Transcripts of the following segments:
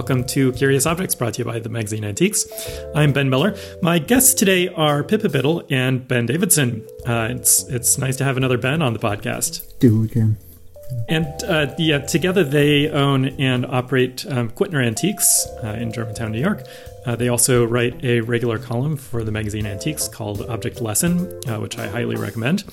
welcome to Curious Objects, brought to you by the magazine Antiques. I'm Ben Miller. My guests today are Pippa Biddle and Ben Davidson. It's nice to have another Ben on the podcast. Do again. And together they own and operate Quitner Antiques in Germantown, New York. They also write a regular column for the magazine Antiques called Object Lesson, which I highly recommend.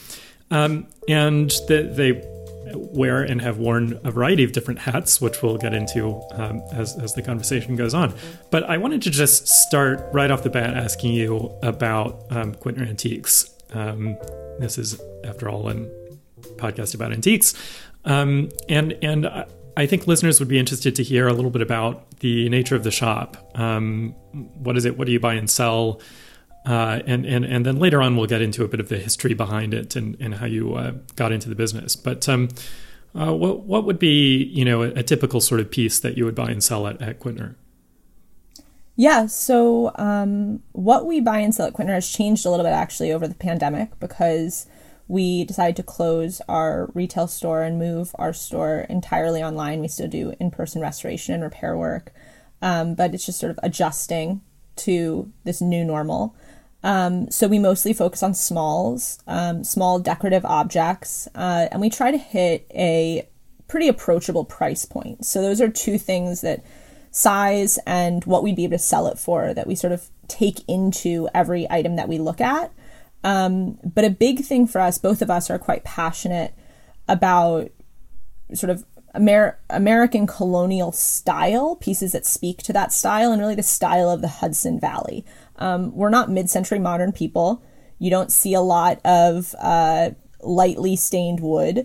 And they wear and have worn a variety of different hats, which we'll get into as the conversation goes on. But I wanted to just start right off the bat asking you about Quitner Antiques. This is, after all, a podcast about antiques. And I think listeners would be interested to hear a little bit about the nature of the shop. What is it? What do you buy and sell? And then later on, we'll get into a bit of the history behind it and how you got into the business. But what would be, a typical sort of piece that you would buy and sell at Quitner? Yeah, so what we buy and sell at Quitner has changed a little bit actually over the pandemic, because we decided to close our retail store and move our store entirely online. We still do in-person restoration and repair work, but it's just sort of adjusting to this new normal. So we mostly focus on small decorative objects, and we try to hit a pretty approachable price point. So those are two things, that size and what we'd be able to sell it for, that we sort of take into every item that we look at. But a big thing for us, both of us are quite passionate about sort of American colonial style, pieces that speak to that style, and really the style of the Hudson Valley. We're not mid-century modern people. You don't see a lot of lightly stained wood.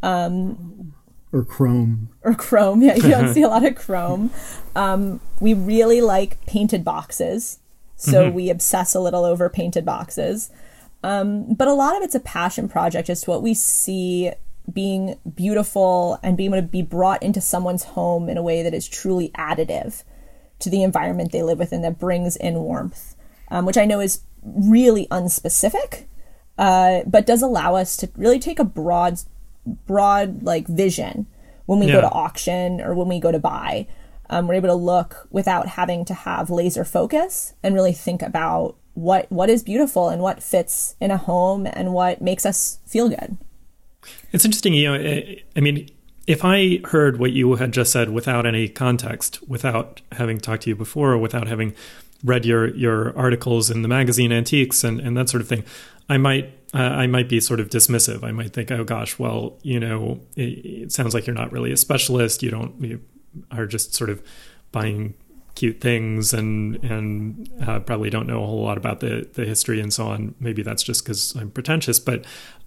Or chrome. Yeah, you don't see a lot of chrome. We really like painted boxes, so we obsess a little over painted boxes. But a lot of it's a passion project, just what we see being beautiful and being able to be brought into someone's home in a way that is truly additive to the environment they live within, that brings in warmth, which I know is really unspecific, but does allow us to really take a broad like vision when we go to auction or when we go to buy. We're able to look without having to have laser focus and really think about what is beautiful and what fits in a home and what makes us feel good. It's interesting, I mean, if I heard what you had just said without any context, without having talked to you before, or without having read your articles in the magazine Antiques and that sort of thing, I might be sort of dismissive. I might think, oh gosh, well, it sounds like you're not really a specialist. You are just sort of buying cute things and probably don't know a whole lot about the history and so on. Maybe that's just because I'm pretentious, but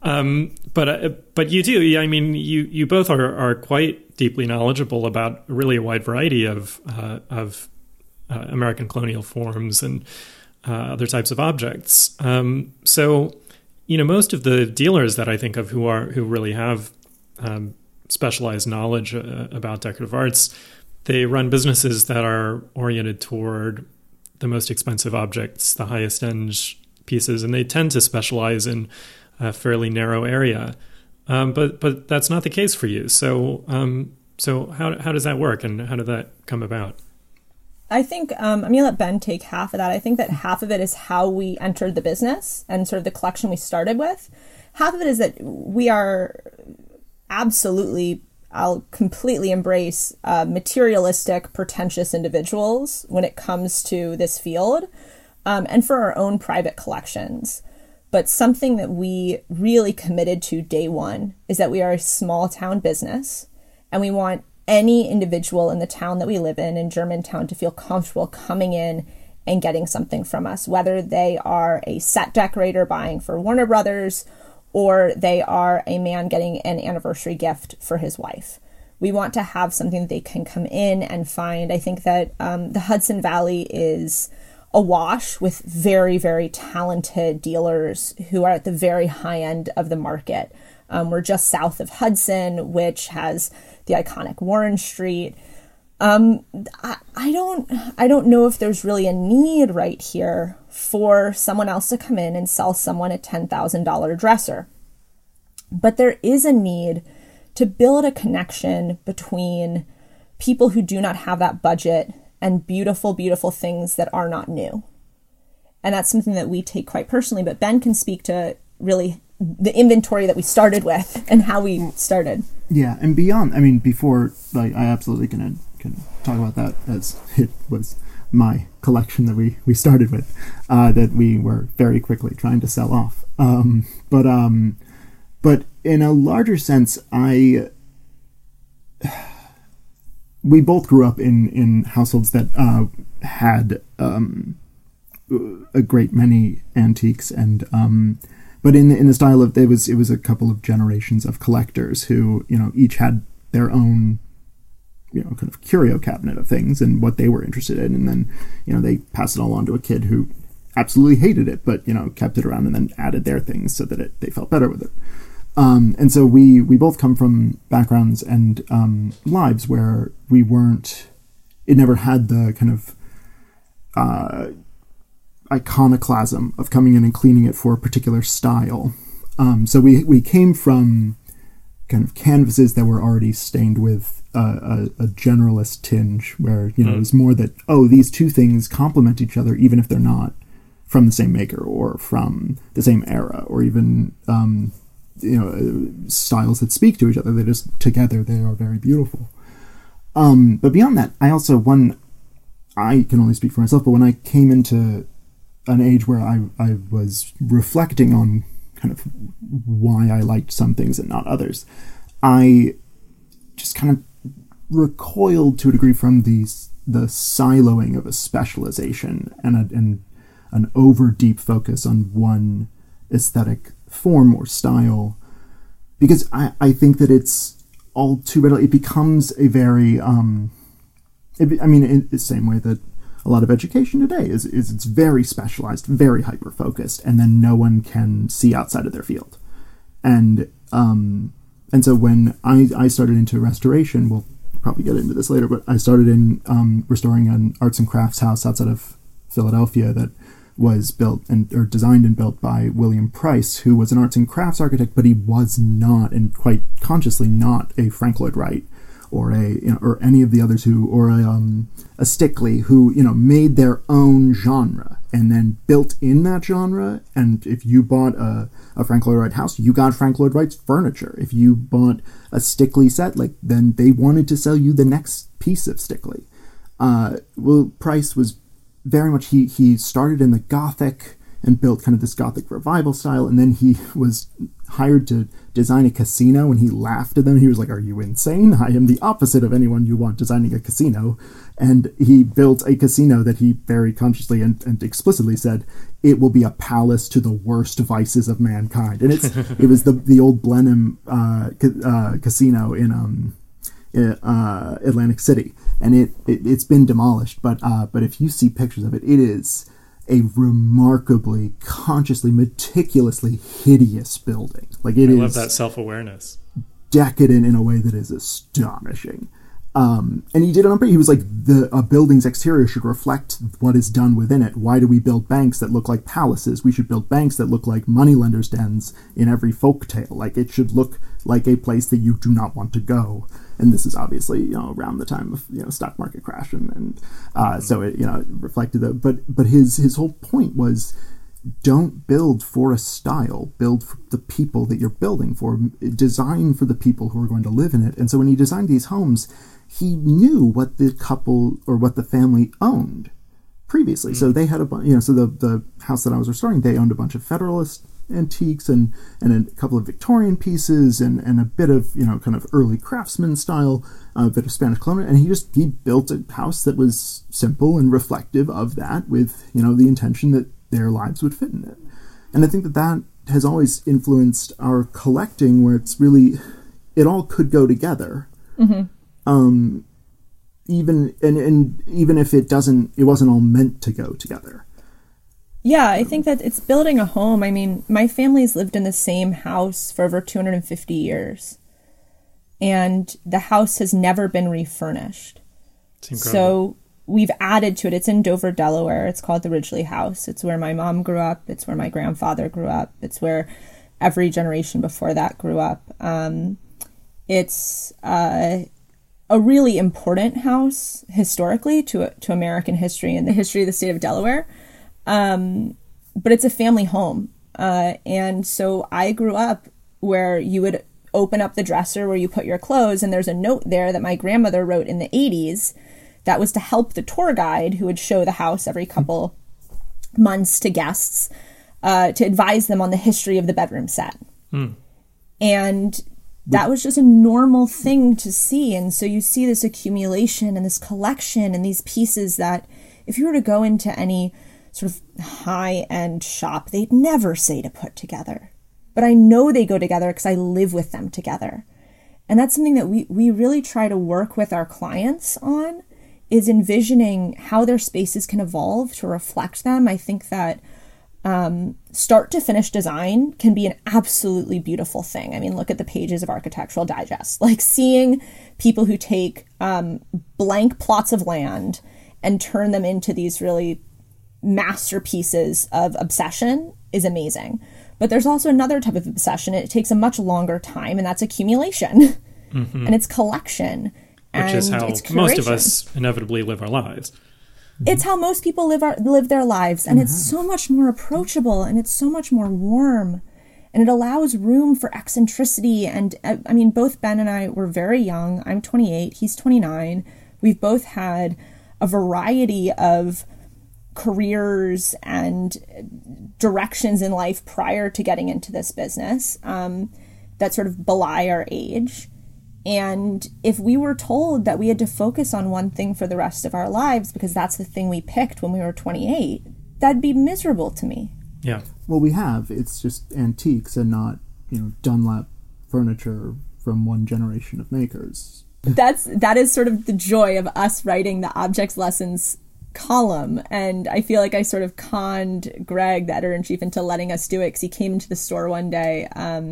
you do. I mean, you both are quite deeply knowledgeable about really a wide variety of American colonial forms and other types of objects. So, most of the dealers that I think of who really have specialized knowledge about decorative arts, they run businesses that are oriented toward the most expensive objects, the highest end pieces, and they tend to specialize in a fairly narrow area. But that's not the case for you. So how does that work, and how did that come about? I think I'm going to let Ben take half of that. I think that half of it is how we entered the business and sort of the collection we started with. Half of it is that we are absolutely, I'll completely embrace materialistic, pretentious individuals when it comes to this field, and for our own private collections. But something that we really committed to day one is that we are a small town business, and we want any individual in the town that we live in Germantown, to feel comfortable coming in and getting something from us, whether they are a set decorator buying for Warner Brothers, or they are a man getting an anniversary gift for his wife. We want to have something that they can come in and find. I think that the Hudson Valley is awash with very, very talented dealers who are at the very high end of the market. We're just south of Hudson, which has the iconic Warren Street. I don't know if there's really a need right here for someone else to come in and sell someone a $10,000 dresser. But there is a need to build a connection between people who do not have that budget and beautiful, beautiful things that are not new. And that's something that we take quite personally, but Ben can speak to really the inventory that we started with and how we started. Yeah, and beyond, I mean, before, like, I absolutely can talk about that, as it was my collection that we started with, that we were very quickly trying to sell off. But in a larger sense, we both grew up in households that had a great many antiques, and but in the style of, it was a couple of generations of collectors who, you know, each had their own, you know, kind of curio cabinet of things and what they were interested in, and then, you know, they passed it all on to a kid who absolutely hated it, but, you know, kept it around and then added their things so that they felt better with it. And so we both come from backgrounds and lives where we weren't, it never had the kind of iconoclasm of coming in and cleaning it for a particular style. So we came from kind of canvases that were already stained with a generalist tinge, where, you know, it was more that, oh, these two things complement each other even if they're not from the same maker or from the same era, or even you know, styles that speak to each other. They just, together, they are very beautiful. But beyond that, I can only speak for myself, but when I came into an age where I was reflecting on kind of why I liked some things and not others, I just kind of recoiled to a degree from the siloing of a specialization and an over deep focus on one aesthetic form or style, because I think that it's all too readily, it becomes a very in the same way that a lot of education today is it's very specialized, very hyper focused, and then no one can see outside of their field. And so when I started into restoration, we'll probably get into this later, but I started in restoring an arts and crafts house outside of Philadelphia that was built or designed and built by William Price, who was an arts and crafts architect, but he was not, and quite consciously not, a Frank Lloyd Wright or or any of the others or a Stickley, who, you know, made their own genre and then built in that genre. And if you bought a Frank Lloyd Wright house, you got Frank Lloyd Wright's furniture. If you bought a Stickley set, then they wanted to sell you the next piece of Stickley. Well, Price was very much, he started in the Gothic and built kind of this Gothic revival style, and then he was hired to design a casino, and he laughed at them. He was like, "Are you insane? I am the opposite of anyone you want designing a casino." And he built a casino that he very consciously and explicitly said, it will be a palace to the worst vices of mankind. And it was the old Blenheim casino in Atlantic City, and it's been demolished, but if you see pictures of it, it is a remarkably, consciously, meticulously hideous building. I love that self-awareness. Decadent in a way that is astonishing. And he did it on purpose. He was like, a building's exterior should reflect what is done within it. Why do we build banks that look like palaces? We should build banks that look like moneylenders' dens in every folk tale. It should look like a place that you do not want to go. And this is obviously, you know, around the time of, you know, stock market crash, and so it, you know, reflected that. But his whole point was, don't build for a style, build for the people that you're building for, design for the people who are going to live in it. And so when he designed these homes, he knew what the couple or what the family owned previously. So they had so the house that I was restoring, they owned a bunch of Federalist antiques and a couple of Victorian pieces and a bit of, you know, kind of early craftsman style, a bit of Spanish colonial, and he built a house that was simple and reflective of that, with, you know, the intention that their lives would fit in it. And I think that has always influenced our collecting, where it's really, it all could go together. Mm-hmm. Even if it wasn't all meant to go together. Yeah, I think that it's building a home. I mean, my family's lived in the same house for over 250 years. And the house has never been refurnished. So we've added to it. It's in Dover, Delaware. It's called the Ridgely House. It's where my mom grew up. It's where my grandfather grew up. It's where every generation before that grew up. It's a really important house historically to American history and the history of the state of Delaware. But it's a family home. And so I grew up where you would open up the dresser where you put your clothes, and there's a note there that my grandmother wrote in the 80s that was to help the tour guide who would show the house every couple months to guests, to advise them on the history of the bedroom set. And that was just a normal thing to see. And so you see this accumulation and this collection and these pieces that if you were to go into any sort of high-end shop, they'd never say to put together. But I know they go together because I live with them together. And that's something that we really try to work with our clients on, is envisioning how their spaces can evolve to reflect them. I think that start to finish design can be an absolutely beautiful thing. I mean, look at the pages of Architectural Digest. Like seeing people who take blank plots of land and turn them into these really masterpieces of obsession is amazing. But there's also another type of obsession. It takes a much longer time, and that's accumulation. And it's collection. Which is how most of us inevitably live our lives. It's how most people live their lives. And it's so much more approachable, and it's so much more warm. And it allows room for eccentricity. And I mean, both Ben and I were very young. I'm 28. He's 29. We've both had a variety of careers and directions in life prior to getting into this business that sort of belie our age. And if we were told that we had to focus on one thing for the rest of our lives because that's the thing we picked when we were 28, that'd be miserable to me. Yeah. Well, we have. It's just antiques and not, Dunlap furniture from one generation of makers. That is sort of the joy of us writing the Objects Lessons column. And I feel like I sort of conned Greg, the editor-in-chief, into letting us do it because he came into the store one day.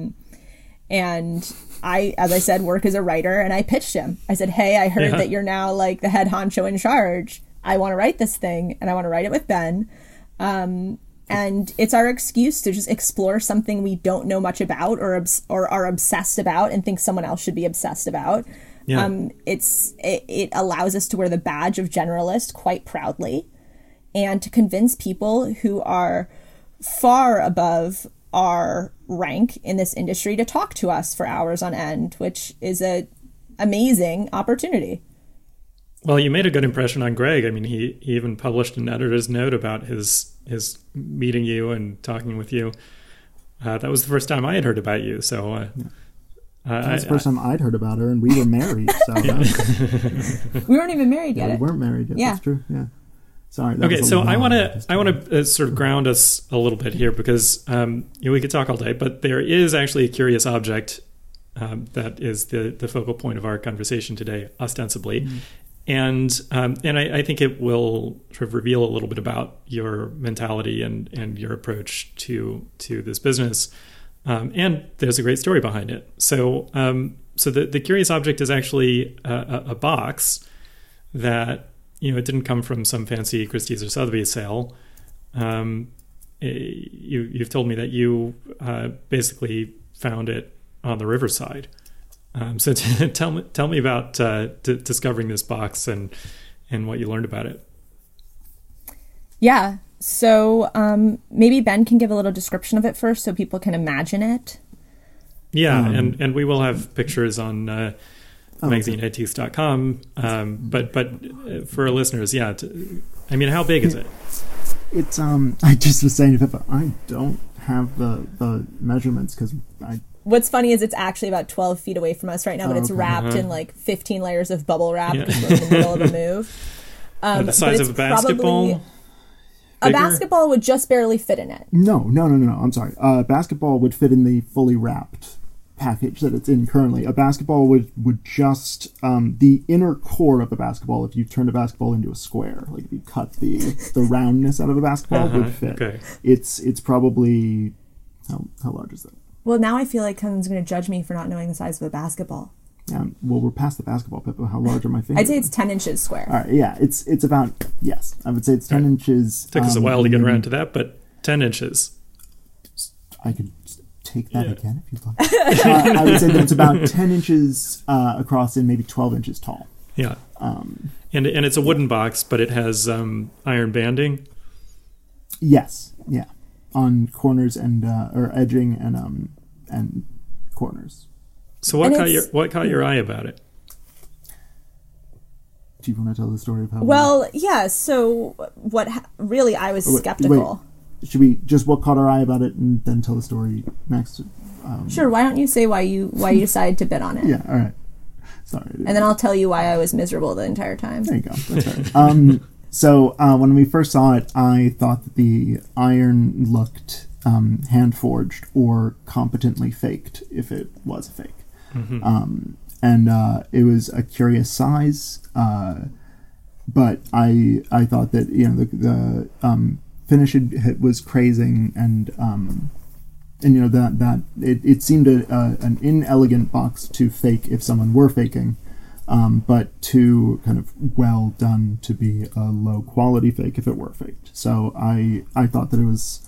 And I, as I said, work as a writer, and I pitched him. I said, hey, I heard that you're now like the head honcho in charge. I want to write this thing, and I want to write it with Ben. And it's our excuse to just explore something we don't know much about or are obsessed about and think someone else should be obsessed about. Yeah. It allows us to wear the badge of generalist quite proudly and to convince people who are far above our rank in this industry to talk to us for hours on end, which is an amazing opportunity. Well, you made a good impression on Greg. I mean, he even published an editor's note about his meeting you and talking with you. That was the first time I had heard about you. So that's the first time I'd heard about her, and we were married. So we weren't even married yet. We weren't married yet. Yeah. That's true. Yeah. Sorry. Okay, so I want to sort of ground us a little bit here because we could talk all day, but there is actually a curious object that is the focal point of our conversation today, ostensibly, and I think it will sort of reveal a little bit about your mentality and your approach to this business, and there's a great story behind it. So the curious object is actually a box that. It didn't come from some fancy Christie's or Sotheby's sale. You've told me that you basically found it on the riverside. So tell me about discovering this box and what you learned about it. Yeah. So maybe Ben can give a little description of it first so people can imagine it. Yeah, and we will have pictures on magazineantiques.com. But for our listeners, I mean, how big is it? It's I just was saying to Pippa, I don't have the measurements because What's funny is it's actually about 12 feet away from us right now, but it's wrapped in like 15 layers of bubble wrap because we're in the middle of a move. The size of a basketball? A basketball would just barely fit in it. No. I'm sorry. A basketball would fit in the fully wrapped package that it's in currently. A basketball would just the inner core of a basketball, if you turned a basketball into a square, like if you cut the roundness out of a basketball, would fit. Okay. It's probably how large is that? Well, now I feel like someone's going to judge me for not knowing the size of a basketball. Yeah, well, we're past the basketball, Pippa. How large are my fingers? I'd say it's 10 inches square. All right, yeah, it's about, yes, I would say it's 10 inches. Took us a while to get around to that, but 10 inches. I could take that again if you'd like. I would say that it's about 10 inches across and maybe 12 inches tall. Yeah. And it's a wooden box, but it has iron banding. Yes. Yeah. On corners and or edging and corners. So what caught your eye about it? Do you want to tell the story of how? Well, yeah. So really, I was skeptical. Wait. Should we just what caught our eye about it and then tell the story next? Sure. Why don't you say why you decided to bid on it? Yeah. All right. Sorry. And then I'll tell you why I was miserable the entire time. There you go. That's right. So when we first saw it, I thought that the iron looked hand-forged or competently faked, if it was a fake. Mm-hmm. And it was a curious size, but I thought that the finish was crazing, and that it seemed an inelegant box to fake if someone were faking. But too kind of well done to be a low quality fake if it were faked. So I thought that it was,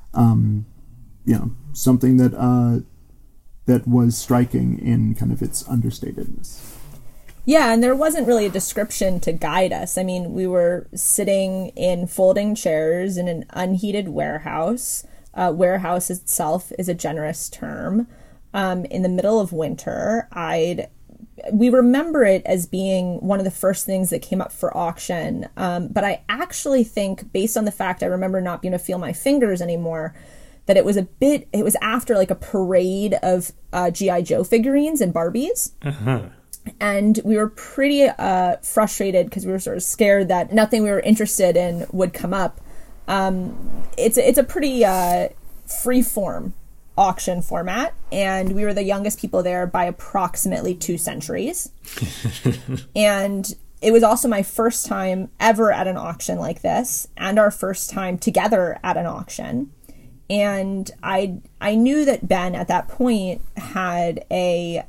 something that was striking in kind of its understatedness. Yeah, and there wasn't really a description to guide us. I mean, we were sitting in folding chairs in an unheated warehouse. Warehouse itself is a generous term. In the middle of winter, we remember it as being one of the first things that came up for auction. But I actually think, based on the fact I remember not being able to feel my fingers anymore, that it was after like a parade of G.I. Joe figurines and Barbies. Uh-huh. And we were pretty frustrated because we were sort of scared that nothing we were interested in would come up. It's a pretty free-form auction format, and we were the youngest people there by approximately 2 centuries. And it was also my first time ever at an auction like this, and our first time together at an auction. And I knew that Ben at that point had a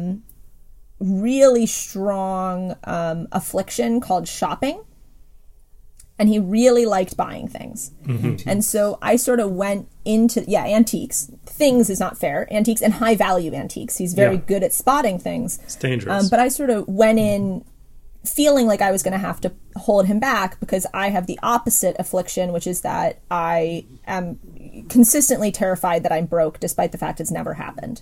really strong affliction called shopping. And he really liked buying things. Mm-hmm. And so I sort of went into, antiques. Things is not fair. Antiques and high value antiques. He's very good at spotting things. It's dangerous. But I sort of went in feeling like I was going to have to hold him back because I have the opposite affliction, which is that I am consistently terrified that I'm broke, despite the fact it's never happened.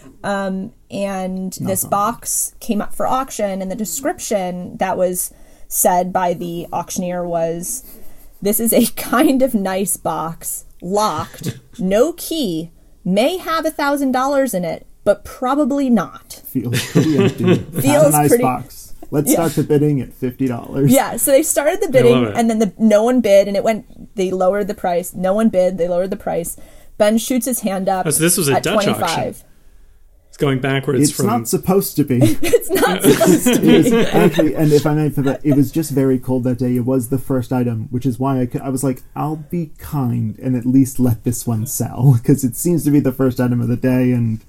And this box came up for auction, and the description that was said by the auctioneer was, "This is a kind of nice box, locked, no key, may have $1,000 in it, but probably not." Feels pretty empty. Feels a nice box. Let's start the bidding at $50. Yeah, so they started the bidding, and then no one bid, and they lowered the price. No one bid, they lowered the price. Ben shoots his hand up. Oh, so this was a Dutch 25. Auction. It's going backwards. It's not supposed to be. It's not supposed to be. Actually, and if I may, it was just very cold that day. It was the first item, which is why I was like, I'll be kind and at least let this one sell, because it seems to be the first item of the day, and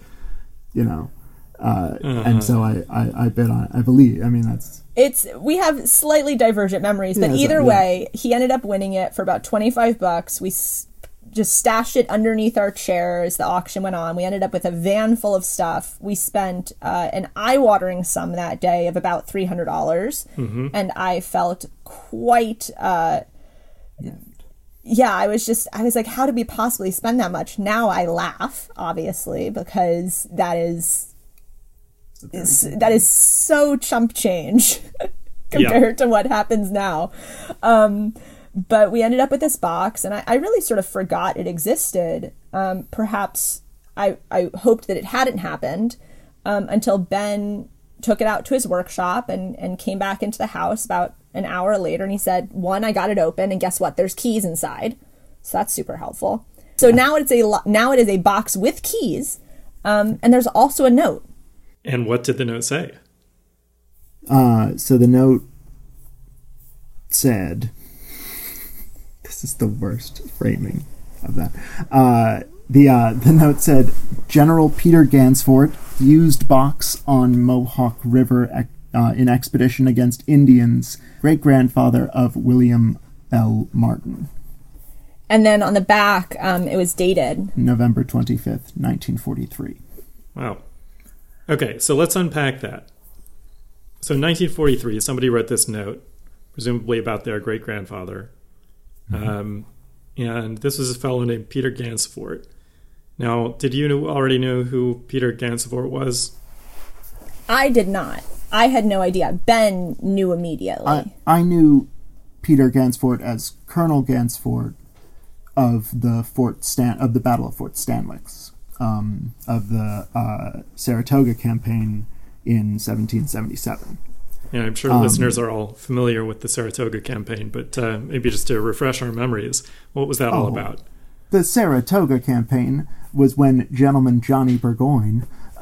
and so I bet on it. I believe. I mean, we have slightly divergent memories, but either way, he ended up winning it for about $25. We just stashed it underneath our chair as the auction went on. We ended up with a van full of stuff. We spent an eye-watering sum that day of about $300, mm-hmm. and I felt quite. I was like, how did we possibly spend that much? Now I laugh, obviously, because that is so chump change compared to what happens now. But we ended up with this box, and I really sort of forgot it existed. Perhaps I hoped that it hadn't happened until Ben took it out to his workshop and came back into the house about an hour later, and he said, "1, I got it open, and guess what? There's keys inside." So that's super helpful. So now it is a box with keys, and there's also a note. And what did the note say? So the note said, this is the worst framing of that. The note said, "General Peter Gansfort used box on Mohawk River in expedition against Indians, great-grandfather of William L. Martin." And then on the back, it was dated November 25th, 1943. Wow. Okay, so let's unpack that. So 1943, somebody wrote this note, presumably about their great-grandfather. And this was a fellow named Peter Gansevoort. Now, did you already know who Peter Gansevoort was? I did not. I had no idea. Ben knew immediately. I knew Peter Gansevoort as Colonel Gansevoort of the Battle of Fort Stanwix, of the Saratoga campaign in 1777. Yeah, I'm sure listeners are all familiar with the Saratoga campaign, but maybe just to refresh our memories, what was that all about? The Saratoga campaign was when Gentleman Johnny Burgoyne,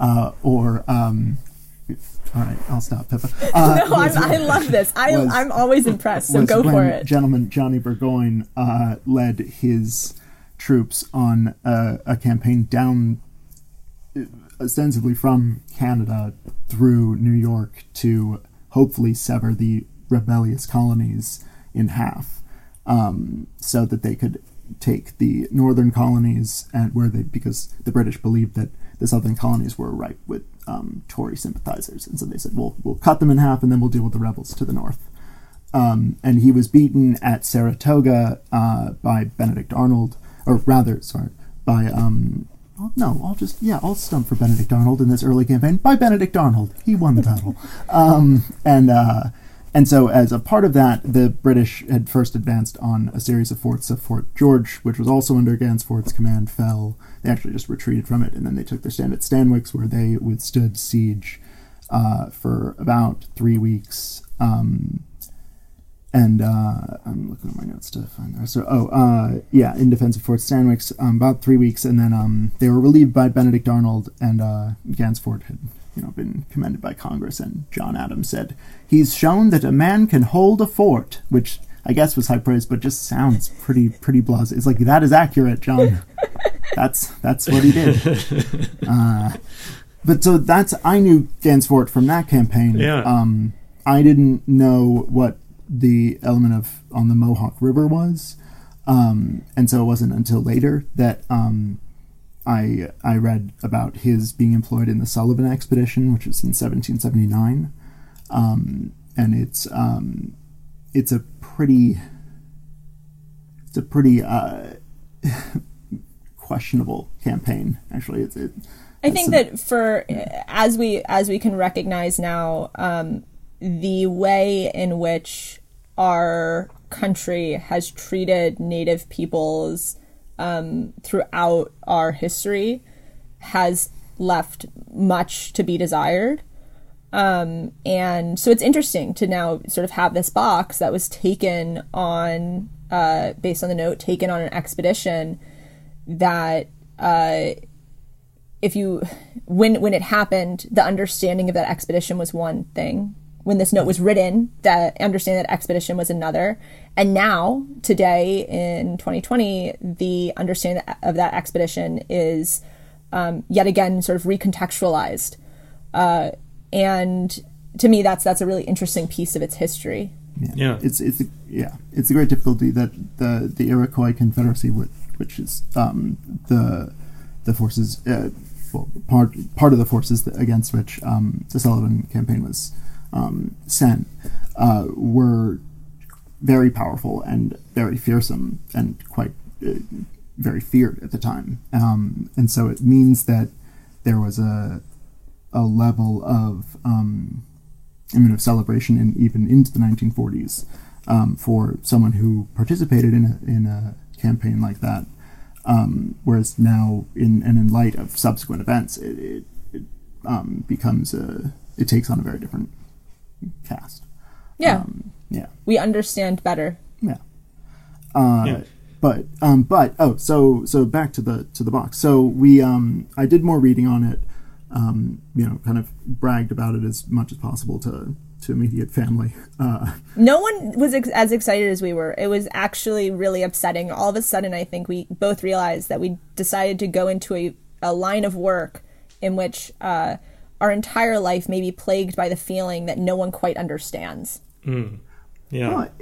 all right, I'll stop, Pippa. I love this. I'm always impressed, so go for it. Gentleman Johnny Burgoyne led his troops on a campaign down ostensibly from Canada through New York to hopefully sever the rebellious colonies in half, so that they could take the northern colonies because the British believed that the southern colonies were ripe with Tory sympathizers, and so they said, we'll cut them in half and then we'll deal with the rebels to the north. And he was beaten at Saratoga by Benedict Arnold, I'll stump for Benedict Arnold in this early campaign. By Benedict Arnold. He won the battle. And so as a part of that, the British had first advanced on a series of forts. So Fort George, which was also under Gansevoort's command, fell. They actually just retreated from it, and then they took their stand at Stanwix, where they withstood siege for about 3 weeks. I'm looking at my notes to find the rest. So, in defense of Fort Stanwix, about 3 weeks, and then they were relieved by Benedict Arnold, and Gansevoort had been commended by Congress, and John Adams said, "He's shown that a man can hold a fort," which I guess was high praise, but just sounds pretty blasé. It's like, that is accurate, John. That's what he did. But so I knew Gansevoort from that campaign. Yeah. I didn't know what the element on the Mohawk River was, and so it wasn't until later that I read about his being employed in the Sullivan Expedition, which was in 1779, and it's a pretty questionable campaign, actually. I think that as we can recognize now, the way in which our country has treated Native peoples throughout our history has left much to be desired. And so it's interesting to now sort of have this box that was taken on, based on the note, taken on an expedition that, when it happened, the understanding of that expedition was one thing. When this note was written, that understanding that expedition was another. And now, today, in 2020, the understanding of that expedition is yet again sort of recontextualized. And to me, that's a really interesting piece of its history. Yeah. It's a great difficulty that the Iroquois Confederacy, which is the forces, part of the forces against which the Sullivan campaign was sent, were very powerful and very fearsome and quite very feared at the time. And so it means that there was a level of of celebration even into the 1940s for someone who participated in a campaign like that. Whereas now, in light of subsequent events, it becomes it takes on a very different cast. Yeah. We understand better. Yeah. So back to the box. So I did more reading on it. Kind of bragged about it as much as possible to immediate family. No one was as excited as we were. It was actually really upsetting. All of a sudden, I think we both realized that we decided to go into a line of work in which our entire life may be plagued by the feeling that no one quite understands. Yeah.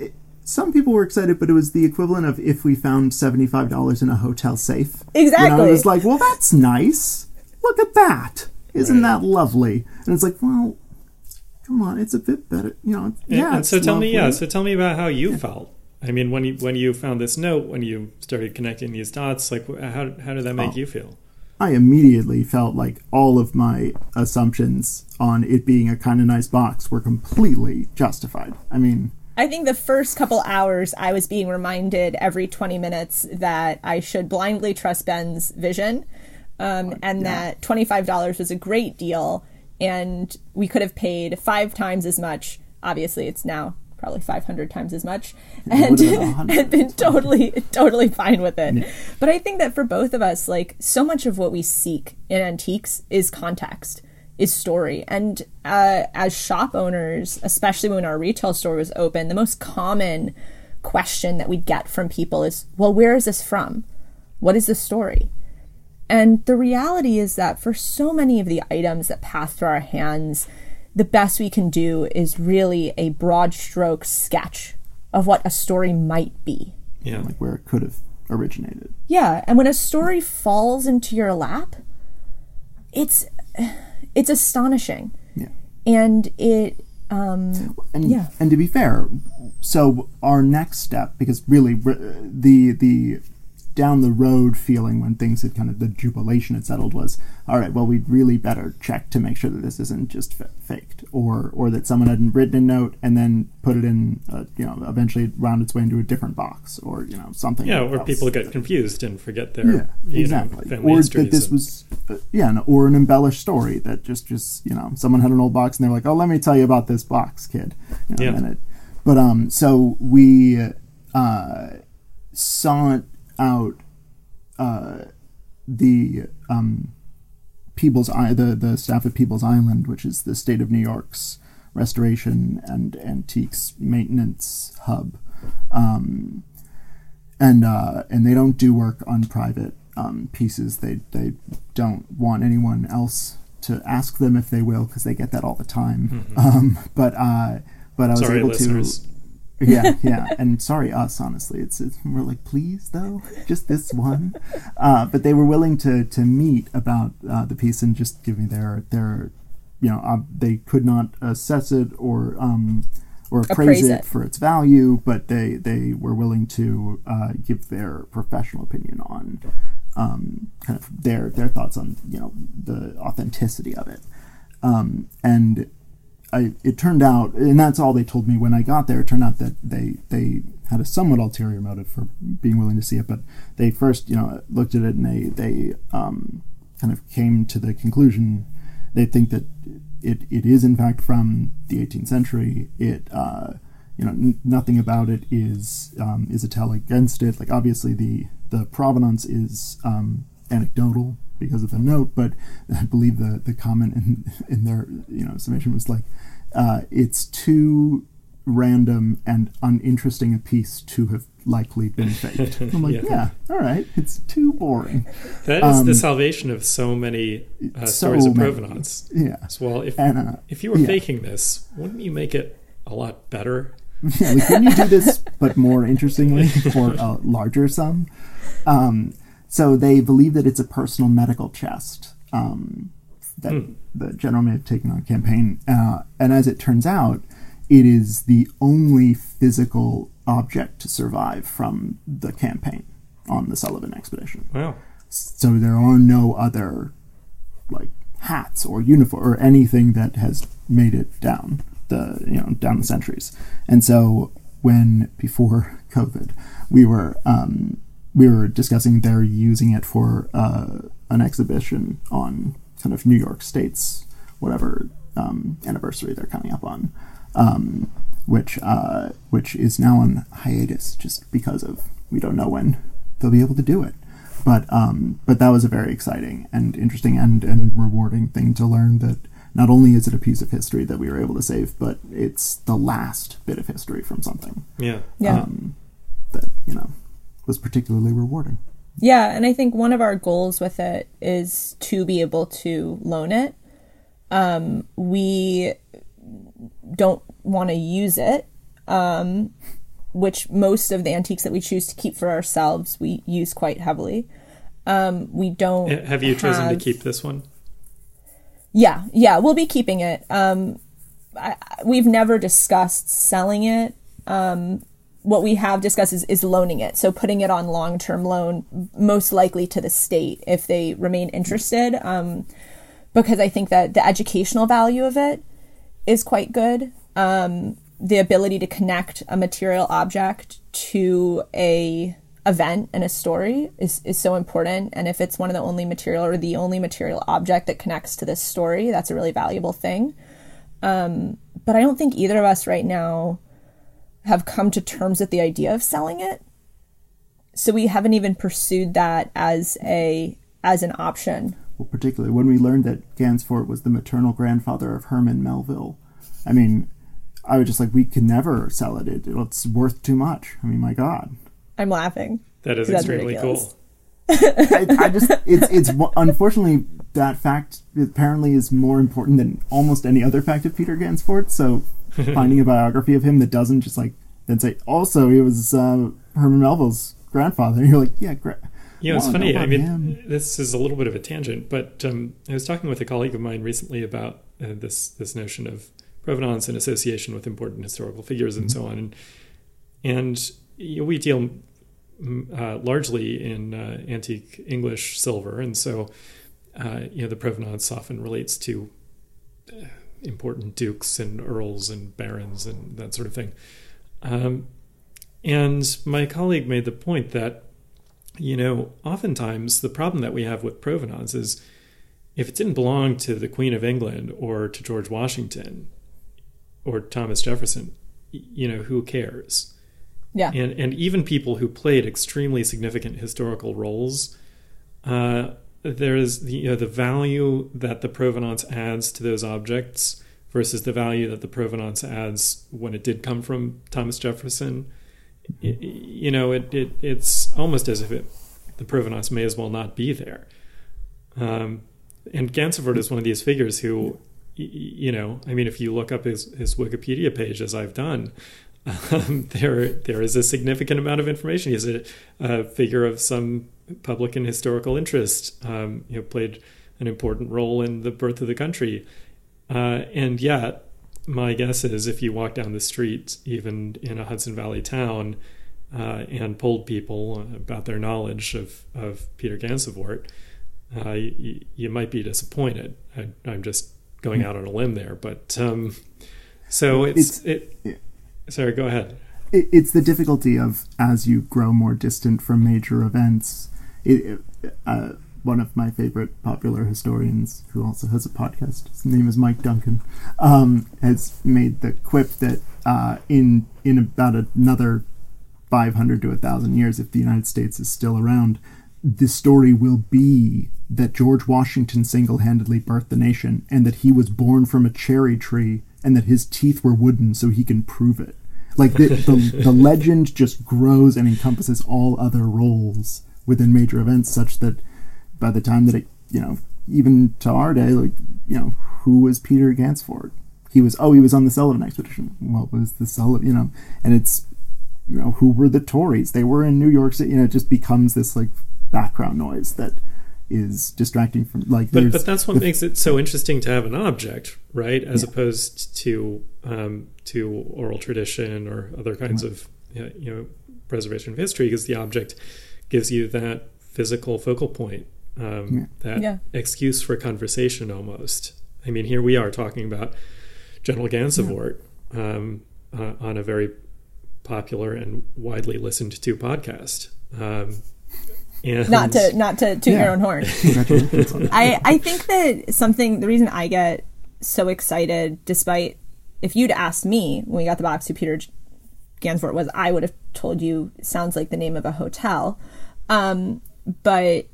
some people were excited, but it was the equivalent of if we found $75 in a hotel safe. Exactly. You know, it was like, well, that's nice. Look at that. Isn't that lovely? And it's like, well, come on, it's a bit better. You know, and so tell me about how you felt. I mean, when you found this note, when you started connecting these dots, like how did that make you feel? I immediately felt like all of my assumptions on it being a kind of nice box were completely justified. I mean, I think the first couple hours I was being reminded every 20 minutes that I should blindly trust Ben's vision, that $25 was a great deal, and we could have paid 5 times as much. Obviously, it's now probably 500 times as much, and been totally fine with it. Yeah. But I think that for both of us, like, so much of what we seek in antiques is context, is story. And as shop owners, especially when our retail store was open, the most common question that we'd get from people is, well, where is this from? What is the story? And the reality is that for so many of the items that pass through our hands, the best we can do is really a broad stroke sketch of what a story might be. Yeah, like where it could have originated. Yeah, and when a story falls into your lap, it's astonishing. Yeah. And it and to be fair, so our next step, because really the down the road feeling when things had kind of, the jubilation had settled, was, all right, well, we'd really better check to make sure that this isn't just faked, or that someone hadn't written a note and then put it in, eventually round its way into a different box, or, something. Yeah, or people get confused and forget their exactly. family or histories. That this was, or an embellished story that just someone had an old box and they're like, oh, let me tell you about this box, kid. So we sought out the the staff at Peebles Island, which is the state of New York's restoration and antiques maintenance hub, and they don't do work on private pieces. They don't want anyone else to ask them if they will, because they get that all the time. Mm-hmm. But I was Sorry, able listeners. to. Yeah, and sorry us, honestly. It's we're like, please though, just this one. But they were willing to meet about the piece and just give me their they could not assess it or appraise it for its value, but they were willing to give their professional opinion on kind of their thoughts on the authenticity of it, and. It turned out, and that's all they told me when I got there, it turned out that they had a somewhat ulterior motive for being willing to see it, but they first, looked at it and they kind of came to the conclusion, they think that it is in fact from the 18th century. It, nothing about it is a tell against it. Like, obviously the provenance is anecdotal because of the note, but I believe the comment in their summation was like, it's too random and uninteresting a piece to have likely been faked. I'm like, yeah, all right, it's too boring. That is the salvation of so many stories of provenance. Yeah. As well, if you were faking this, wouldn't you make it a lot better? Yeah, like, wouldn't you do this but more interestingly for a larger sum? So they believe that it's a personal medical chest that the general may have taken on campaign. And as it turns out, it is the only physical object to survive from the campaign on the Sullivan expedition. Wow. So there are no other like hats or uniform or anything that has made it down the centuries. And so before COVID, we were discussing they're using it for an exhibition on kind of New York State's whatever anniversary they're coming up on, which is now on hiatus just because of we don't know when they'll be able to do it. But that was a very exciting and interesting and rewarding thing to learn, that not only is it a piece of history that we were able to save, but it's the last bit of history from something. Yeah. That was particularly rewarding. Yeah, and I think one of our goals with it is to be able to loan it. We don't want to use it. which most of the antiques that we choose to keep for ourselves, we use quite heavily. We don't Have you chosen to keep this one? Yeah, we'll be keeping it. We've never discussed selling it. What we have discussed is loaning it. So putting it on long-term loan, most likely to the state if they remain interested. Because I think that the educational value of it is quite good. The ability to connect a material object to a event and a story is so important. And if it's one of the only material or the only material object that connects to this story, that's a really valuable thing. But I don't think either of us right now have come to terms with the idea of selling it. So we haven't even pursued that as an option. Well, particularly when we learned that Gansevoort was the maternal grandfather of Herman Melville. I mean, I was just like, we can never sell it. It's worth too much. I mean, my God. I'm laughing. That is extremely cool. It's unfortunately that fact apparently is more important than almost any other fact of Peter Gansevoort. So finding a biography of him that doesn't just like then say also he was Herman Melville's grandfather, and you're like, yeah, great. It's funny. I mean, this is a little bit of a tangent, but I was talking with a colleague of mine recently about this notion of provenance and association with important historical figures and so on, and we deal largely in antique English silver, and so the provenance often relates to important dukes and earls and barons and that sort of thing. And my colleague made the point that oftentimes the problem that we have with provenance is if it didn't belong to the Queen of England or to George Washington or Thomas Jefferson, who cares? Yeah. And even people who played extremely significant historical roles, there's the value that the provenance adds to those objects versus the value that the provenance adds when it did come from Thomas Jefferson. It's almost as if the provenance may as well not be there. And Gansevoort is one of these figures who, if you look up his Wikipedia page, as I've done, there is a significant amount of information. He's a figure of some public and historical interest. Played an important role in the birth of the country, and yet my guess is if you walk down the street, even in a Hudson Valley town, and polled people about their knowledge of Peter Gansevoort, you might be disappointed. I'm just going out on a limb there, but so Sorry, go ahead. It's the difficulty of, as you grow more distant from major events, one of my favorite popular historians, who also has a podcast, his name is Mike Duncan, has made the quip that in about another 500 to 1,000 years, if the United States is still around, the story will be that George Washington single-handedly birthed the nation, and that he was born from a cherry tree, and that his teeth were wooden so he can prove it. Like the legend just grows and encompasses all other roles within major events, such that by the time that it, even to our day, who was Peter Gansevoort? He was on the Sullivan expedition. What was the Sullivan, and it's, who were the Tories? They were in New York City, it just becomes this like background noise that is distracting from but that's what makes it so interesting to have an object, right, as opposed to oral tradition or other kinds of preservation of history, because the object gives you that physical focal point, excuse for conversation almost. I mean, here we are talking about General Gansevoort on a very popular and widely listened to podcast. And not to toot your own horn. I think that the reason I get so excited, despite if you'd asked me when we got the box who Peter Gansevoort was, I would have told you it sounds like the name of a hotel. But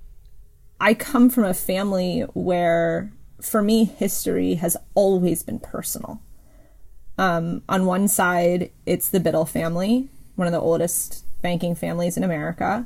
I come from a family where, for me, history has always been personal. On one side, it's the Biddle family, one of the oldest banking families in America.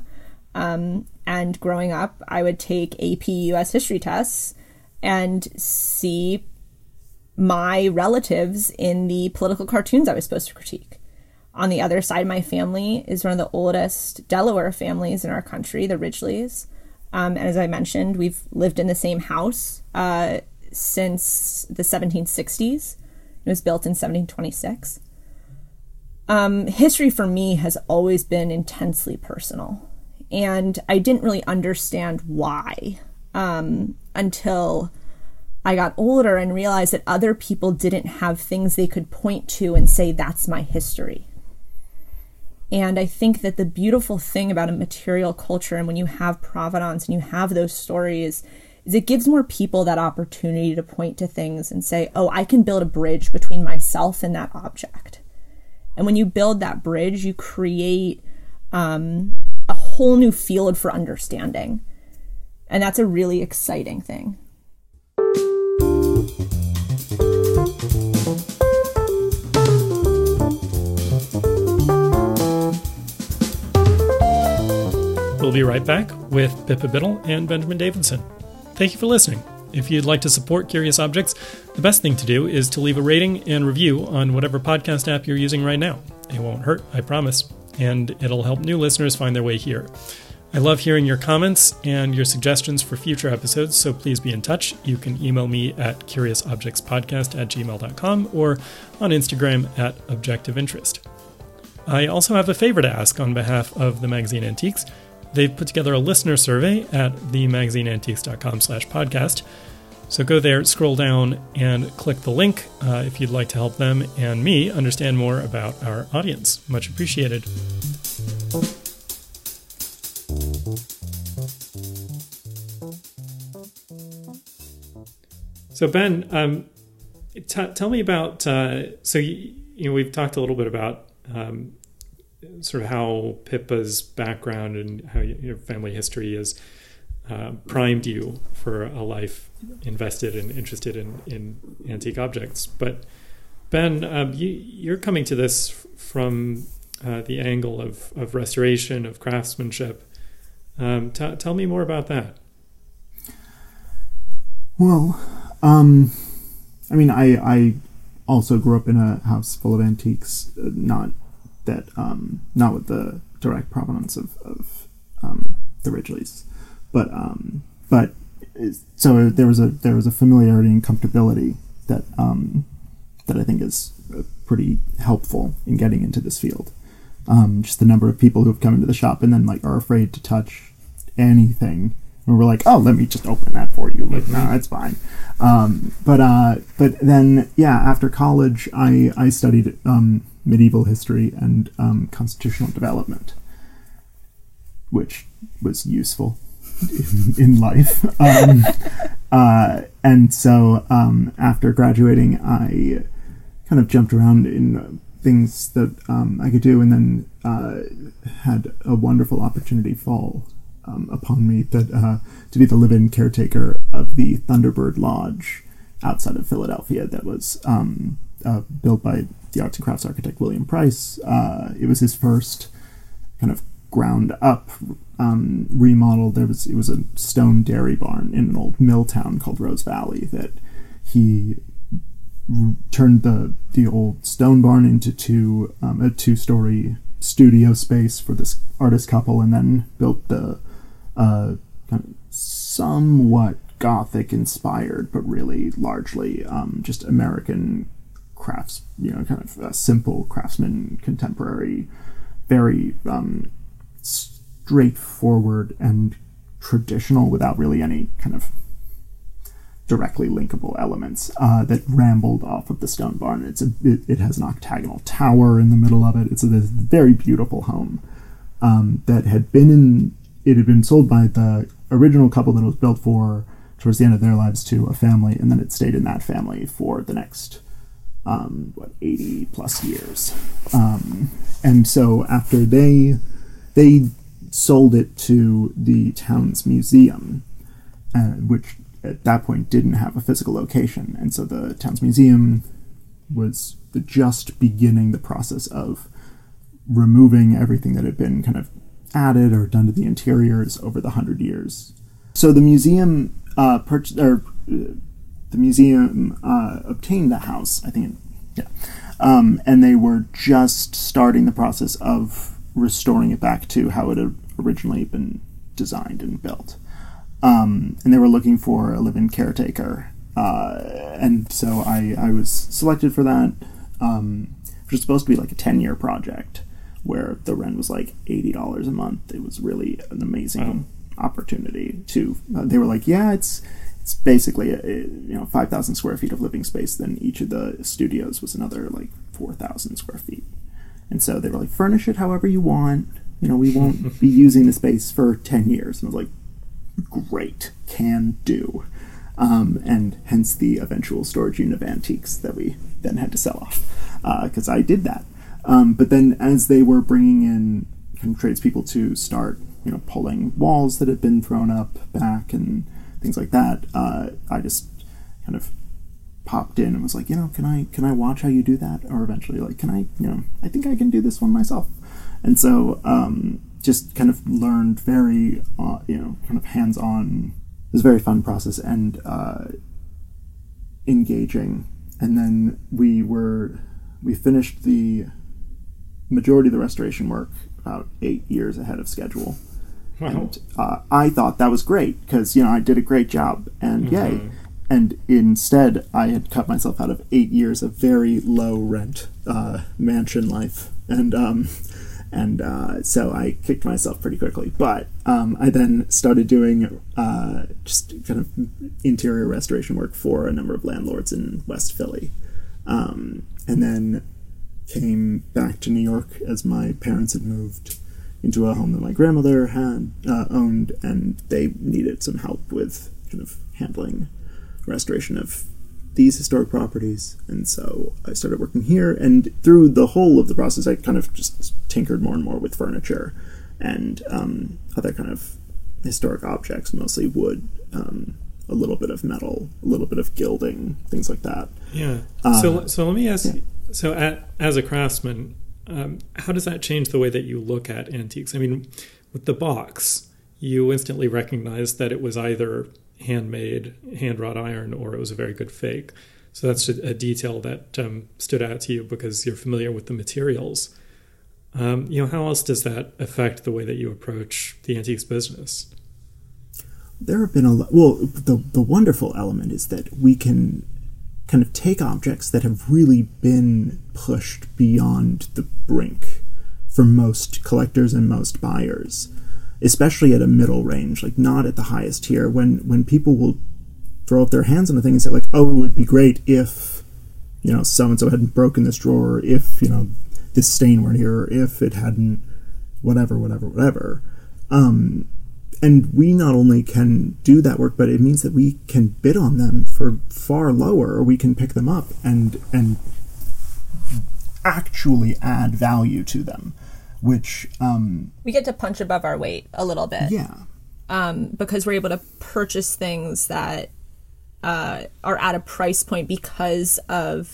And growing up, I would take AP US history tests and see my relatives in the political cartoons I was supposed to critique. on the other side, my family is one of the oldest Delaware families in our country, the Ridgeleys. And as I mentioned, we've lived in the same house since the 1760s. It was built in 1726. History for me has always been intensely personal. And I didn't really understand why until I got older and realized that other people didn't have things they could point to and say, that's my history. And I think that the beautiful thing about a material culture, and when you have provenance and you have those stories, is it gives more people that opportunity to point to things and say, oh, I can build a bridge between myself and that object. And when you build that bridge, you create a whole new field for understanding. And that's a really exciting thing. We'll be right back with Pippa Biddle and Benjamin Davidson. Thank you for listening. If you'd like to support Curious Objects, the best thing to do is to leave a rating and review on whatever podcast app you're using right now. It won't hurt, I promise, and it'll help new listeners find their way here. I love hearing your comments and your suggestions for future episodes, so please be in touch. You can email me at curiousobjectspodcast@gmail.com or on Instagram at objectiveinterest. I also have a favor to ask on behalf of the Magazine Antiques. They've put together a listener survey at themagazineantiques.com/podcast. So go there, scroll down, and click the link if you'd like to help them and me understand more about our audience. Much appreciated. So Ben, tell me about, we've talked a little bit about sort of how Pippa's background and how your family history has primed you for a life invested and interested in antique objects. But Ben, you're coming to this from the angle of restoration, of craftsmanship. Tell me more about that. Well, I also grew up in a house full of antiques, not with the direct provenance of the Ridgeleys, but so there was a familiarity and comfortability that I think is pretty helpful in getting into this field. Just the number of people who have come into the shop and then are afraid to touch anything, and we're like, oh, let me just open that for you. Like, no, it's fine. But then after college, I studied medieval history and constitutional development, which was useful in life. And so after graduating, I kind of jumped around in things that I could do, and then had a wonderful opportunity fall upon me that to be the live-in caretaker of the Thunderbird Lodge outside of Philadelphia that was built by the arts and crafts architect William Price. It was his first kind of ground up remodel. It was a stone dairy barn in an old mill town called Rose Valley that he turned the old stone barn into a two-story studio space for this artist couple, and then built the kind of somewhat Gothic inspired, but really largely just American crafts, kind of simple craftsman, contemporary, very straightforward and traditional without really any kind of directly linkable elements that rambled off of the stone barn. It has an octagonal tower in the middle of it. It's a very beautiful home that had been sold by the original couple that it was built for towards the end of their lives to a family, and then it stayed in that family for the next 80 plus years. And so after they sold it to the town's museum, which at that point didn't have a physical location, and so the town's museum was just beginning the process of removing everything that had been kind of added or done to the interiors over the 100 years. So the museum obtained the house, I think. And they were just starting the process of restoring it back to how it had originally been designed and built. And they were looking for a live-in caretaker. And so I was selected for that, which was supposed to be like a 10-year project where the rent was like $80 a month. It was really an amazing opportunity to, they were like, yeah, it's basically 5,000 square feet of living space. Then each of the studios was another like 4,000 square feet. And so they were like, furnish it however you want. We won't be using the space for 10 years. And I was like, great, can do. And hence the eventual storage unit of antiques that we then had to sell off, because I did that. But then as they were bringing in kind of tradespeople to start, pulling walls that had been thrown up back and things like that, I just kind of popped in and was like, can I watch how you do that? Or eventually like, I think I can do this one myself. And so just kind of learned very, kind of hands-on. It was a very fun process and engaging. And then we finished the majority of the restoration work about 8 years ahead of schedule. Wow. And I thought that was great because, I did a great job and yay. And instead, I had cut myself out of 8 years of very low rent mansion life. And so I kicked myself pretty quickly. But I then started doing just kind of interior restoration work for a number of landlords in West Philly. And then came back to New York as my parents had moved into a home that my grandmother had owned, and they needed some help with kind of handling restoration of these historic properties. And so I started working here, and through the whole of the process I kind of just tinkered more and more with furniture and other kind of historic objects, mostly wood, a little bit of metal, a little bit of gilding, things like that. Yeah. So let me ask you, so as a craftsman, how does that change the way that you look at antiques? I mean, with the box, you instantly recognize that it was either handmade, hand-wrought iron, or it was a very good fake. So that's a detail that stood out to you because you're familiar with the materials. How else does that affect the way that you approach the antiques business? There have been a lot. Well, the wonderful element is that we can kind of take objects that have really been pushed beyond the brink for most collectors and most buyers, especially at a middle range, like not at the highest tier. When people will throw up their hands on a thing and say like, oh, it would be great if, so-and-so hadn't broken this drawer, if, this stain weren't here, or if it hadn't whatever. And we not only can do that work, but it means that we can bid on them for far lower, or we can pick them up and actually add value to them, which... we get to punch above our weight a little bit. Yeah. Because we're able to purchase things that are at a price point because of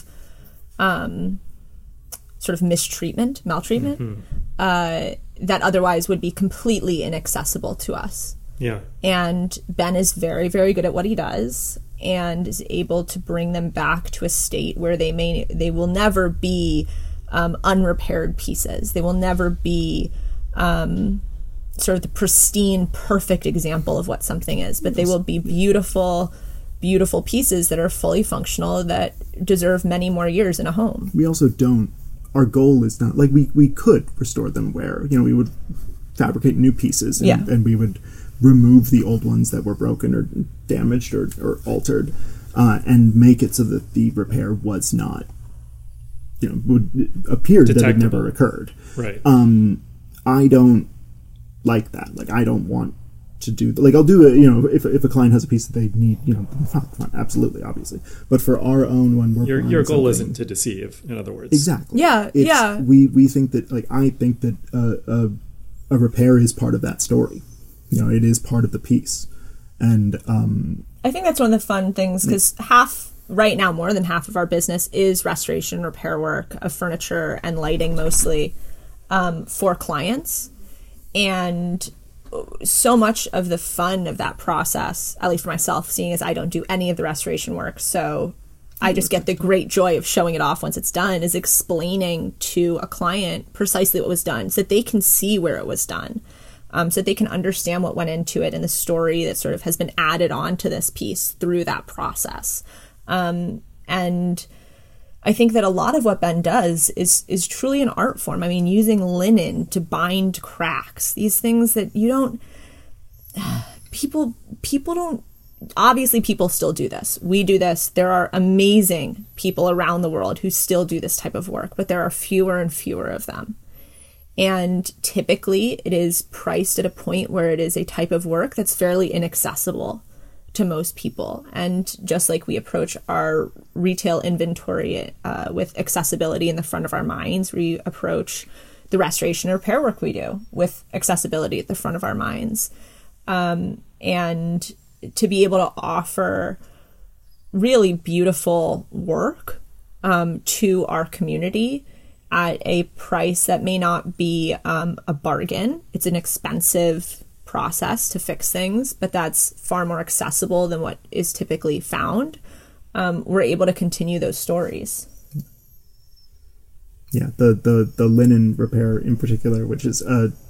sort of maltreatment, that otherwise would be completely inaccessible to us. Yeah. And Ben is very, very good at what he does and is able to bring them back to a state where they will never be unrepaired pieces. They will never be sort of the pristine, perfect example of what something is, but they will be beautiful, beautiful pieces that are fully functional, that deserve many more years in a home. We also don't, our goal is not, like we could restore them where, we would fabricate new pieces and we would remove the old ones that were broken or damaged or altered and make it so that the repair was not, would appear that it never occurred. Right. I don't like that. Like, I don't want to do, like, I'll do it, if a client has a piece that they need, fine, absolutely, obviously. But for our own one, your goal isn't to deceive, in other words. Exactly. Yeah. We think that, like, I think that a repair is part of that story. It is part of the piece. And I think that's one of the fun things, because right now, more than half of our business is restoration, repair work of furniture and lighting, mostly for clients. And so much of the fun of that process, at least for myself, seeing as I don't do any of the restoration work, so I just get the great joy of showing it off once it's done, is explaining to a client precisely what was done so that they can see where it was done, so that they can understand what went into it and the story that sort of has been added on to this piece through that process. And I think that a lot of what Ben does is truly an art form. I mean, using linen to bind cracks, these things that you don't, people don't, obviously people still do this. We do this. There are amazing people around the world who still do this type of work, but there are fewer and fewer of them. And typically it is priced at a point where it is a type of work that's fairly inaccessible to most people. And just like we approach our retail inventory with accessibility in the front of our minds, we approach the restoration and repair work we do with accessibility at the front of our minds. And to be able to offer really beautiful work to our community at a price that may not be a bargain. It's an expensive process to fix things, but that's far more accessible than what is typically found. We're able to continue those stories. Yeah, the linen repair in particular, which is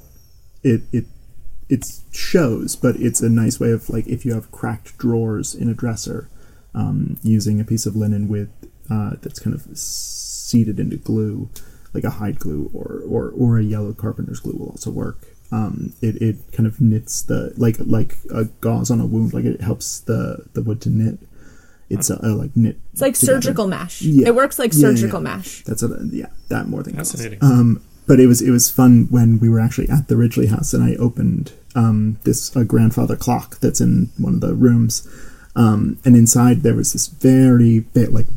it shows, but it's a nice way of, like, if you have cracked drawers in a dresser, using a piece of linen with that's kind of seated into glue, like a hide glue or a yellow carpenter's glue will also work. It kind of knits the like a gauze on a wound, like it helps the wood to knit. It's like knit. It's like together. Surgical mesh. Yeah. It works like surgical mesh. That's that more than fascinating. Gauze. But it was fun when we were actually at the Ridgely House and I opened a grandfather clock that's in one of the rooms, and inside there was this very,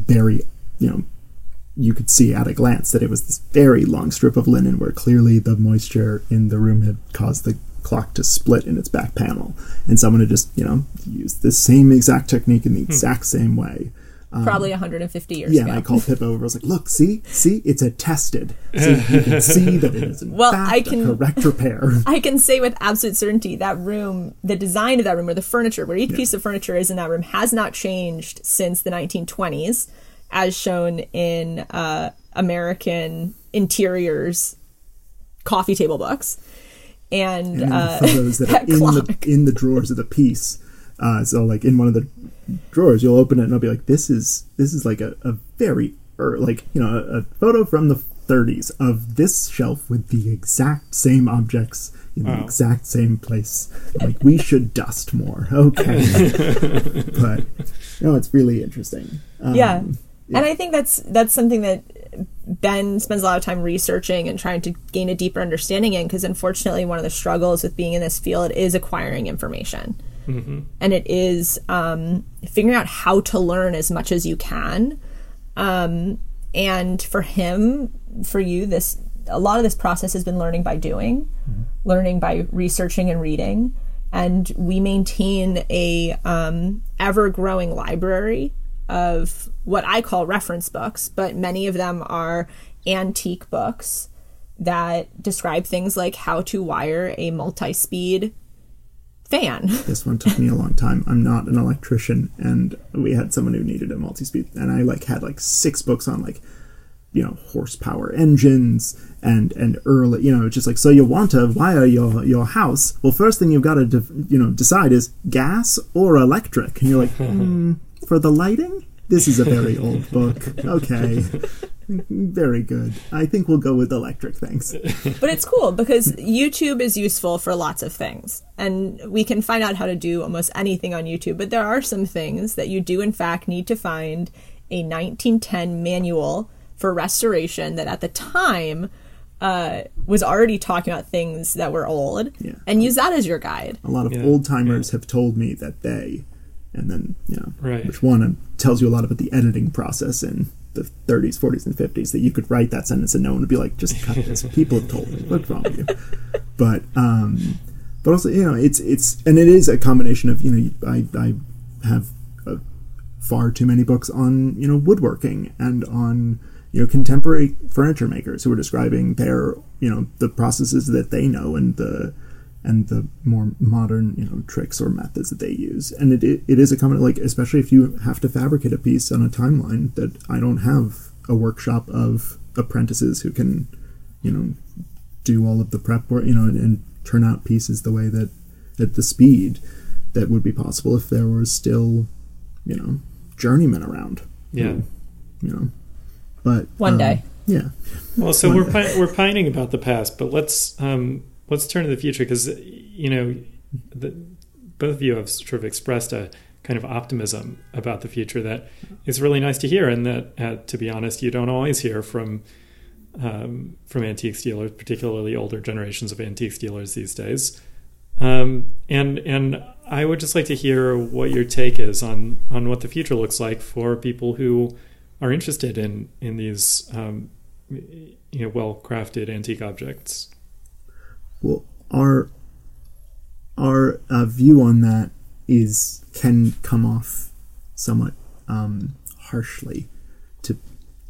you could see at a glance that it was this very long strip of linen where clearly the moisture in the room had caused the clock to split in its back panel, and someone had just used the same exact technique in the exact same way. Probably 150 years ago. Yeah, and I called Pippa over. I was like, look, see, it's attested. So you can see that it is in fact a correct repair. I can say with absolute certainty that room, the design of that room, or the furniture, where each piece of furniture is in that room, has not changed since the 1920s, as shown in American Interiors coffee table books. And for those that are in the drawers of the piece. So like in one of the drawers, you'll open it and it'll be like, this is like a very a photo from the 30s of this shelf with the exact same objects in the exact same place. Like, we should dust more. Okay. But it's really interesting. Yeah. And I think that's something that Ben spends a lot of time researching and trying to gain a deeper understanding in, because unfortunately one of the struggles with being in this field is acquiring information. Mm-hmm. And it is figuring out how to learn as much as you can. And for him, for you, a lot of this process has been learning by doing, learning by researching and reading. And we maintain a ever-growing library of what I call reference books, but many of them are antique books that describe things like how to wire a multi-speed fan. This one took me a long time. I'm not an electrician, and we had someone who needed a multi-speed, and I had 6 books on horsepower engines and early, just like, so you want to wire your house. Well, first thing you've got to decide is gas or electric, and you're like, for the lighting, this is a very old book. Okay. Very good. I think we'll go with electric, thanks. But it's cool because YouTube is useful for lots of things, and we can find out how to do almost anything on YouTube, but there are some things that you do in fact need to find a 1910 manual for restoration that at the time was already talking about things that were old, and use that as your guide. A lot of old-timers have told me that and then, right. Which one tells you a lot about the editing process in the 30s, 40s, and 50s, that you could write that sentence and no one would be like, just cut this. People have told me. What's wrong with you? But also, it's and it is a combination of, I have far too many books on, woodworking and on, contemporary furniture makers who are describing their, the processes that they know and and the more modern, tricks or methods that they use. And it is a common, like, especially if you have to fabricate a piece on a timeline, that I don't have a workshop of apprentices who can, do all of the prep work, and turn out pieces the way that at the speed that would be possible if there was still, journeymen around. Yeah. But one day. Yeah. Well, so we're pining about the past, but let's turn to the future, because both of you have sort of expressed a kind of optimism about the future that is really nice to hear, and that, to be honest, you don't always hear from antiques dealers, particularly older generations of antiques dealers these days. And I would just like to hear what your take is on what the future looks like for people who are interested in these well-crafted antique objects. Well, our view on that can come off somewhat harshly. To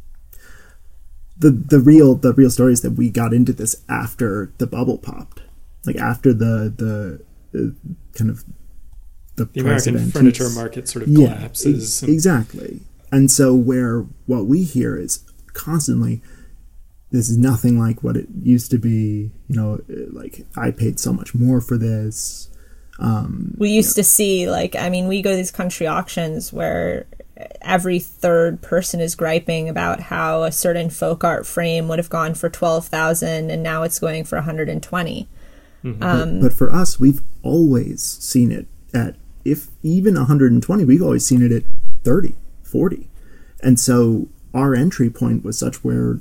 the real story is that we got into this after the bubble popped, like after the kind of the American furniture market sort of collapses. Exactly. And so what we hear is constantly, this is nothing like what it used to be. Like, I paid so much more for this. We used to see, we go to these country auctions where every third person is griping about how a certain folk art frame would have gone for $12,000 and now it's going for $120,000. Mm-hmm. But for us, we've always seen it at, if even $120,000, we've always seen it at $30,000, $40,000. And so our entry point was such where,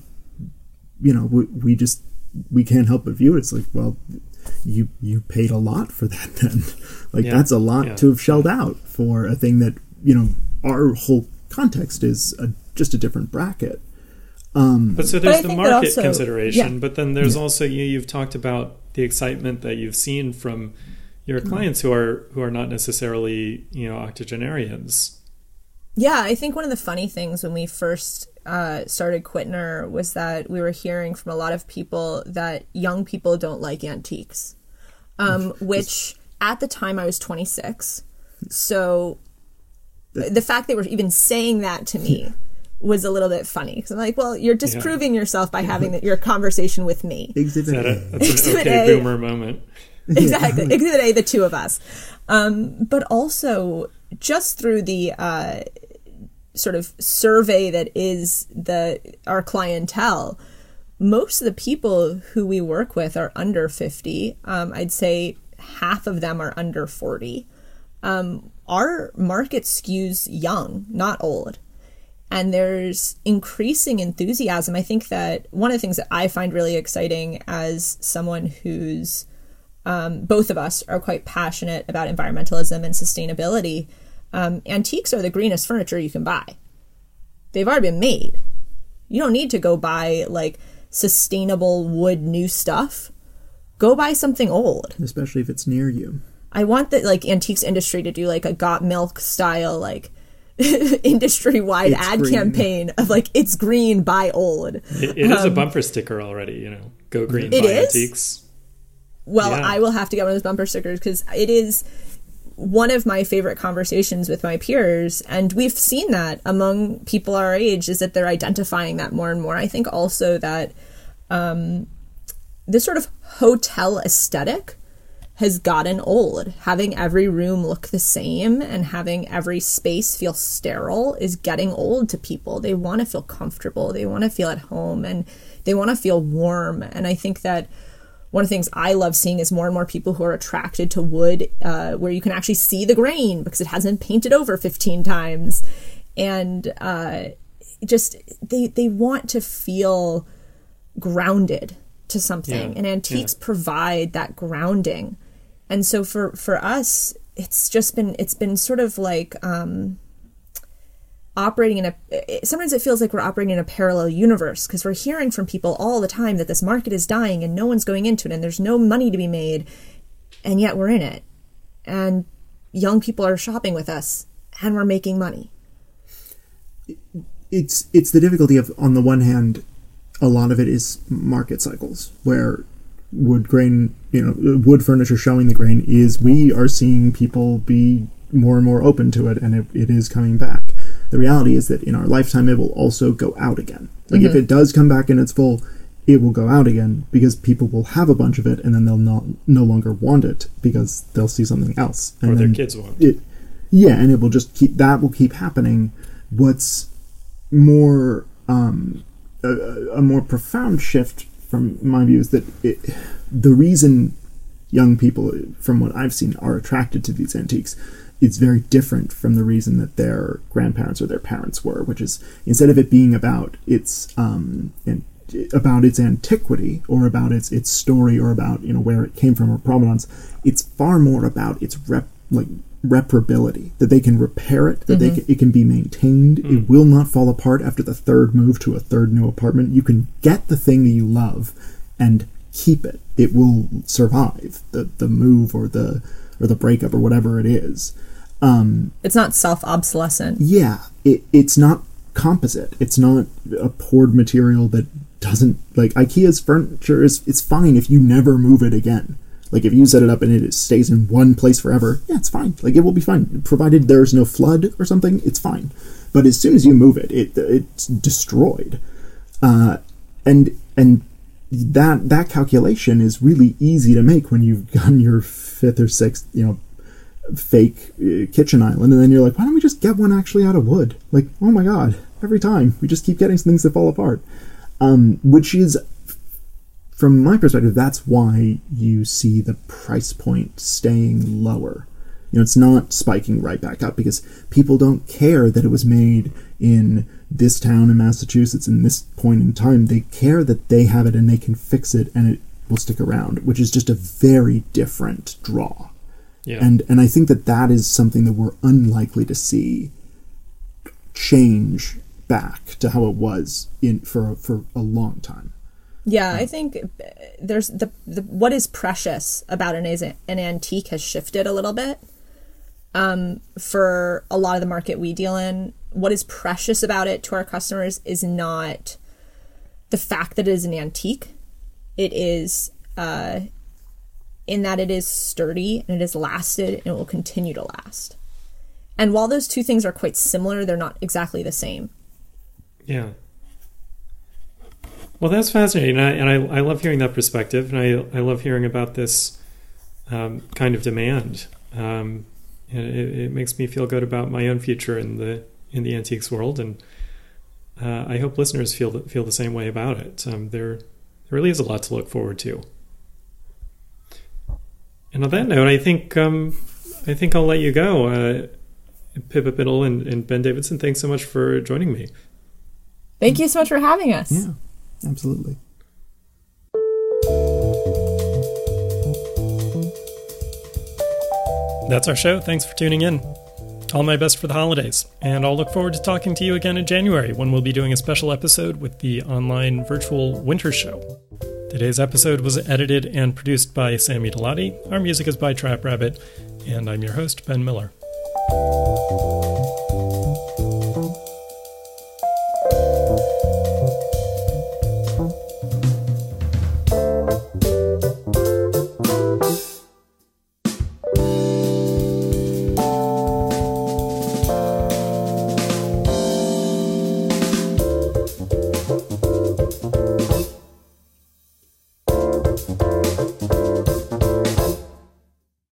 we can't help but view it. It's like, well, you paid a lot for that then. That's a lot to have shelled out for a thing that, our whole context is just a different bracket. But so there's the market consideration, but then there's also, you've talked about the excitement that you've seen from your clients who are not necessarily, octogenarians. Yeah, I think one of the funny things when we first started Quitner was that we were hearing from a lot of people that young people don't like antiques, which at the time I was 26. So the fact they were even saying that to me was a little bit funny, because I'm like, well, you're disproving yourself by having your conversation with me. Exhibit A. That's an okay boomer moment. Exactly. Exhibit A, the two of us. But also, just through the sort of survey that is our clientele, most of the people who we work with are under 50. I'd say half of them are under 40. Our market skews young, not old. And there's increasing enthusiasm. I think that one of the things that I find really exciting as someone who's, both of us are quite passionate about environmentalism and sustainability. Antiques are the greenest furniture you can buy. They've already been made. You don't need to go buy sustainable wood new stuff. Go buy something old. Especially if it's near you. I want the antiques industry to do a Got Milk style industry-wide ad campaign of it's green, buy old. It is a bumper sticker already, go green, buy antiques. Well, yeah. I will have to get one of those bumper stickers, because it is one of my favorite conversations with my peers, and we've seen that among people our age, is that they're identifying that more and more. I think also that this sort of hotel aesthetic has gotten old. Having every room look the same and having every space feel sterile is getting old to people. They want to feel comfortable. They want to feel at home, and they want to feel warm. And I think that one of the things I love seeing is more and more people who are attracted to wood, where you can actually see the grain because it hasn't been painted over 15 times. And they want to feel grounded to something. And antiques provide that grounding. And so for us, it's been sort of operating sometimes it feels like we're operating in a parallel universe, because we're hearing from people all the time that this market is dying and no one's going into it and there's no money to be made, and yet we're in it, and young people are shopping with us and we're making money. It's the difficulty of, on the one hand, a lot of it is market cycles, where wood grain, wood furniture showing the grain, is we are seeing people be more and more open to it, and it is coming back. The reality is that in our lifetime, it will also go out again. Like, if it does come back in its full, it will go out again because people will have a bunch of it, and then they'll no longer want it because they'll see something else. And or their kids won't. And it will just keep happening. What's more, a more profound shift from my view is that the reason young people, from what I've seen, are attracted to these antiques, it's very different from the reason that their grandparents or their parents were, which is, instead of it being about its antiquity or about its story or about where it came from or provenance, it's far more about its reparability, that they can repair it, that it can be maintained. It will not fall apart after the third move to a third new apartment. You can get the thing that you love and keep it. It will survive the move or the breakup or whatever it is. It's not self-obsolescent. Yeah, it's not composite. It's not a poured material that doesn't, like, IKEA's furniture it's fine if you never move it again. Like, if you set it up and it stays in one place forever, yeah, it's fine. Like, it will be fine. Provided there's no flood or something, it's fine. But as soon as you move it, it's destroyed. And that calculation is really easy to make when you've gotten your fifth or sixth, fake kitchen island, and then you're like, why don't we just get one actually out of wood? Like, oh my god, every time we just keep getting things that fall apart. Which is, from my perspective, that's why you see the price point staying lower. It's not spiking right back up because people don't care that it was made in this town in Massachusetts in this point in time. They care that they have it and they can fix it and it will stick around, which is just a very different draw. Yeah. And I think that is something that we're unlikely to see change back to how it was for a long time. Yeah, I think there's the what is precious about an antique has shifted a little bit. For a lot of the market we deal in, what is precious about it to our customers is not the fact that it is an antique. It is in that it is sturdy and it has lasted and it will continue to last. And while those two things are quite similar, they're not exactly the same. Yeah. Well, that's fascinating, and I love hearing that perspective, and I love hearing about this kind of demand. And it makes me feel good about my own future in the antiques world, and I hope listeners feel the same way about it. There really is a lot to look forward to. And on that note, I think I'll let you go. Pippa Biddle and Ben Davidson, thanks so much for joining me. Thank you so much for having us. Yeah, absolutely. That's our show. Thanks for tuning in. All my best for the holidays, and I'll look forward to talking to you again in January when we'll be doing a special episode with the online virtual winter show. Today's episode was edited and produced by Sammy Delati. Our music is by Trap Rabbit, and I'm your host, Ben Miller.